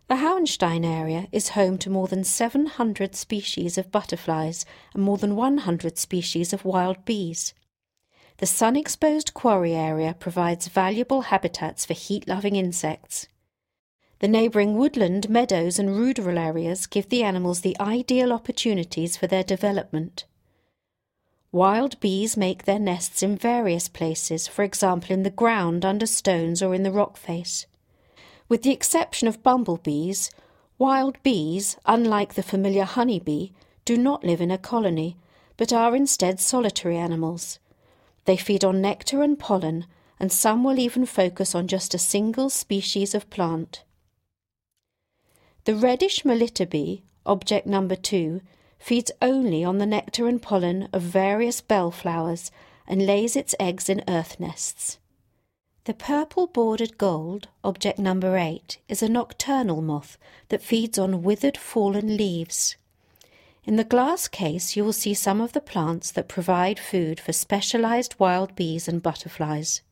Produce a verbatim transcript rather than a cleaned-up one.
The Hauenstein area is home to more than seven hundred species of butterflies and more than one hundred species of wild bees. The sun-exposed quarry area provides valuable habitats for heat-loving insects. The neighbouring woodland, meadows and ruderal areas give the animals the ideal opportunities for their development. Wild bees make their nests in various places, for example in the ground, under stones or in the rock face. With the exception of bumblebees, wild bees, unlike the familiar honeybee, do not live in a colony, but are instead solitary animals. They feed on nectar and pollen, and some will even focus on just a single species of plant. The reddish Melitta bee, object number two, feeds only on the nectar and pollen of various bellflowers and lays its eggs in earth nests. The purple-bordered gold, object number eight, is a nocturnal moth that feeds on withered fallen leaves. In the glass case you will see some of the plants that provide food for specialized wild bees and butterflies.